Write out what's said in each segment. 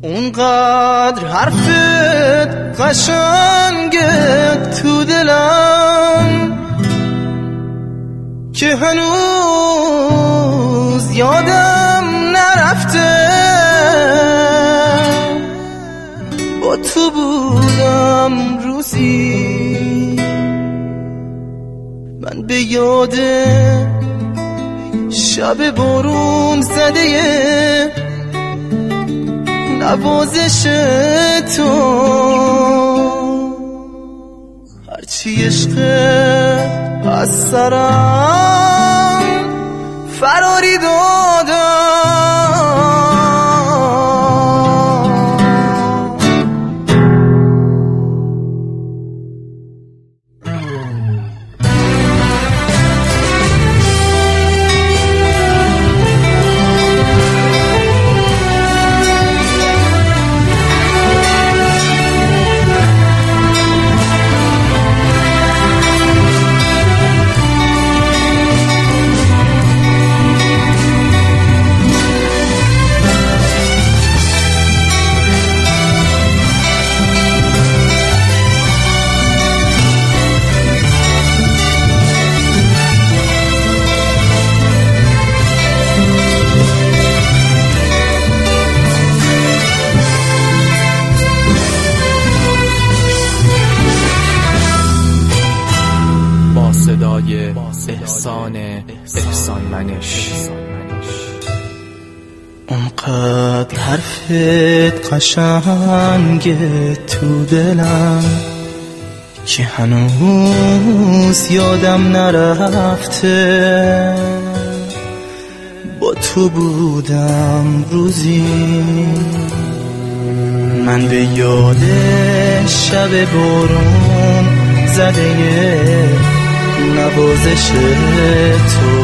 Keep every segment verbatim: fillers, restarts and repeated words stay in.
اونقدر حرفت قشنگه تو دلم که هنوز یادم نرفته با تو بودم روزی من به یاد شب بارون زده نوازش تو هرچی عشق از سرم فراری دادم صدای احسان احسان منش. اونقدر حرفت قشنگه تو دلم که هنوز یادم نرفته با تو بودم روزی من به یاد شب بارون زده نوازش تو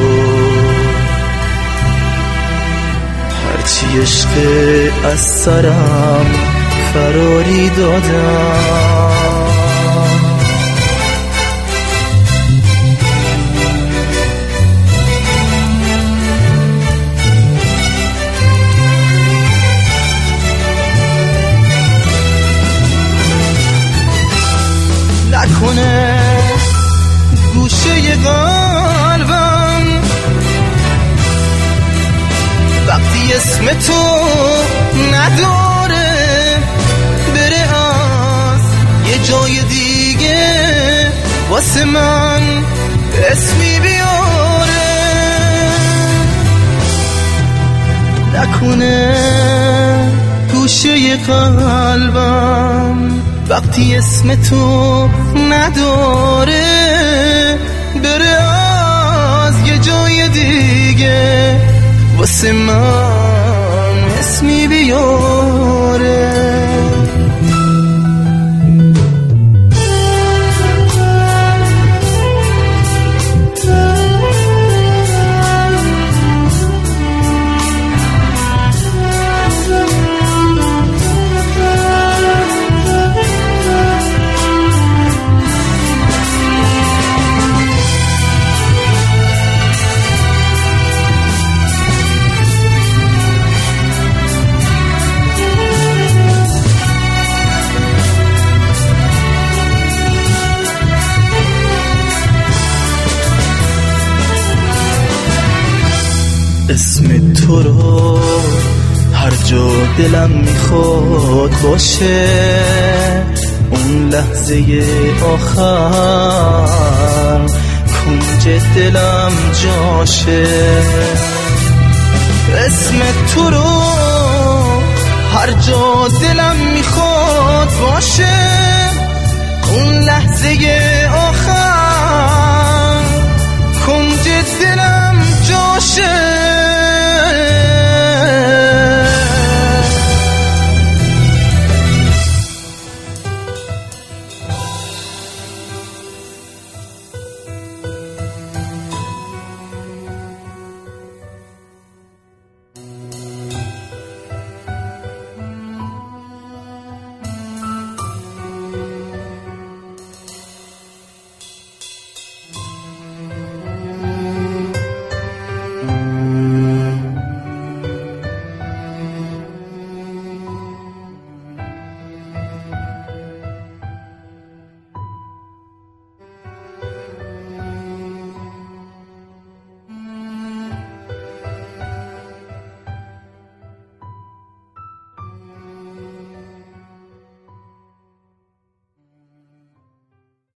هرچی عشق از سرم فراری دادم نکنه گوشه قلبم وقتی اسم تو نداره بره از یه جای دیگه واسه من اسمی بیاره نکنه گوشه قلبم وقتی اسم تو نداره بره از یه جای دیگه واسه من اسمی بیاره اسم تو رو هر جا دلم میخواد باشه اون لحظه آخر کنج دلم جاشه اسم تو رو هر جا دلم میخواد باشه اون لحظه